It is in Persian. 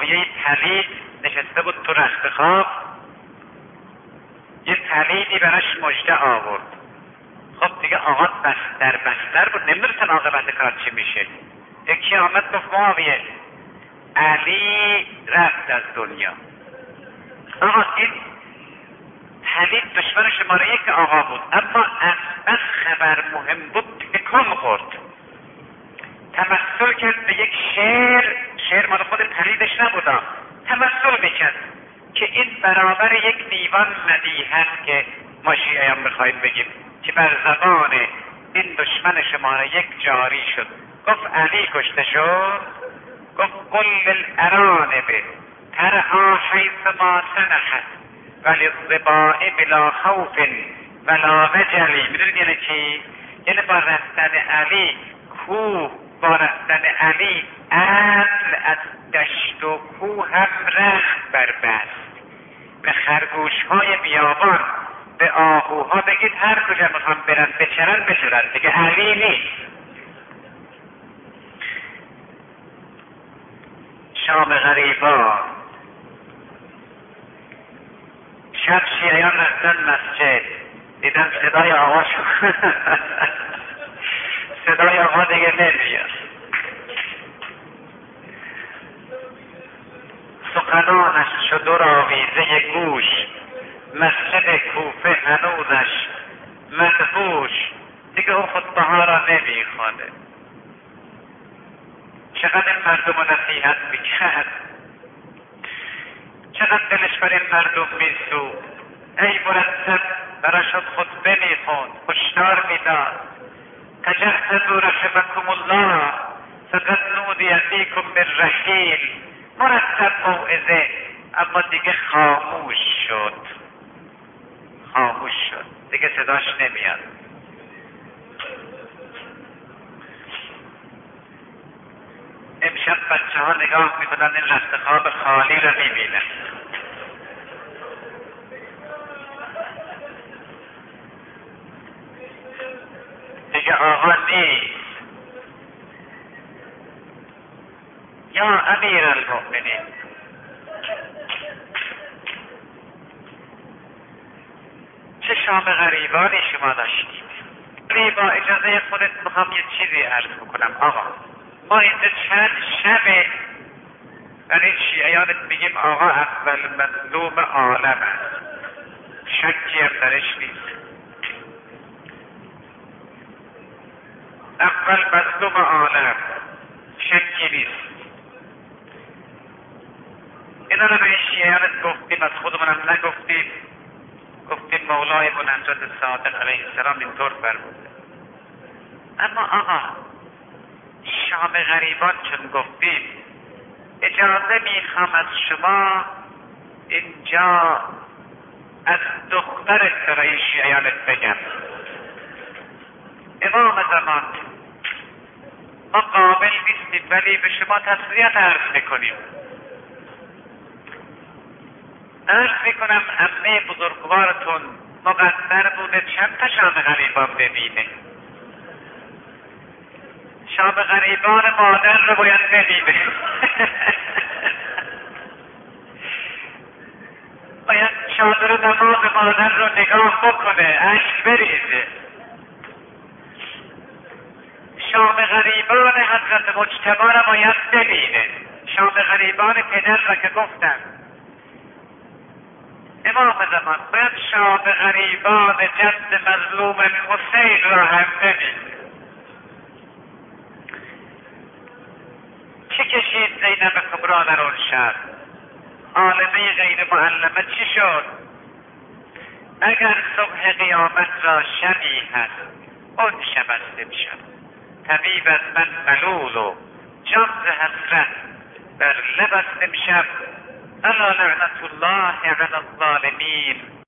یه پلید نشسته بود تو رخت خواب، یه پلیدی براش مژده آورد. خب دیگه آقا بستر بود، نمیدونستن عاقبت کار چی میشه. یکی آمد گفت معاویه علی رفت از دنیا. آقا این پلید دشمن شماره یک آقا بود، اما از خبر مهم بود تکون خورد. تمثل کرد به یک شعر مال خود پلیدش نبودا، تمثل میکرد که این برابر یک دیوان مدیح هست که ما شیعیان میخوایم بگیم که بر زبان این دشمن شماره یک جاری شد. گفت علی کشته شد، گفت قل للارانب ترعی حیث ما سنحت وللضباع بلا خوف ولا وجلی. میدونید یعنی چی؟ یعنی با رفتن علی کوه، با رفتن علی اصل از دشت و کوه هم رخت بربست. به خرگوش های بیابان، به آهوها بگید هر کجا میخوام برن بچرن دیگه علی نیست. شام غریبا شب شیعیان رفتن مسجد، دیدن صدای آقا شد صدای آقا دیگه نمیاد، سخنانش شد و راویزه گوش، مسجد کوفه هنوزش مدهوش، دیگه اون خطبه ها را نمیخوانه. چقدر این مردم رو نصیحت میکرد، چقدر دلش بر این مردم میسود. ای مرتب براشون خطبه میخوند، هشدار میداد تجهزوا رحمکم الله فقد نودی فیکم بالرحیل. مرتب موعظه، اما دیگه خاموش شد دیگه صداش نمیاد. امشب بچه ها نگاه میکنن این رخت خواب خالی رو میبینن. دیگه آقا نیست. یا امیر المؤمنین، چه شام غریبانی شما داشتید. با اجازه خودت میخوام یه چیزی عرض بکنم. آقا ما اینجا چند شبه برای شیعیانت میگیم آقا اول مظلوم عالم است، شکی هم درش نیست. اول مظلوم عالم، شکی نیست. اینا رو به شیعیانت گفتیم، از خودمونم نگفتیم. گفتیم مولای بنجات صادق علیه السلام اینطور فرموده. اما آقا شام غریبان چون گفتیم، اجازه میخوام از شما اینجا از دختر برای شیعیانت بگم. امام زمان ما قابل نیستیم ولی به شما تسلیت عرض میکنیم. عرض میکنم عمه بزرگوارتون مقدر بوده چند تا شام غریبان ببینه. شام غریبان مادر رو باید ببینه باید چادر نماز مادر رو نگاه بکنه، اشک بریزه. شام غریبان حضرت مجتبی رو باید ببینه. شام غریبان پدر را که گفتم. امام زمان باید شام غریبان جد مظلوم حسین را هم ببینه. چه کشید زینب کبرا در اون شب؟ عالمه غیر معلمه چی شد؟ اگر صبح قیامت را شبی هست، اون شب است امشب. طبیب از من ملول و جان ز حسرت بر لب است امشب. الا لعنت الله علی الظالمین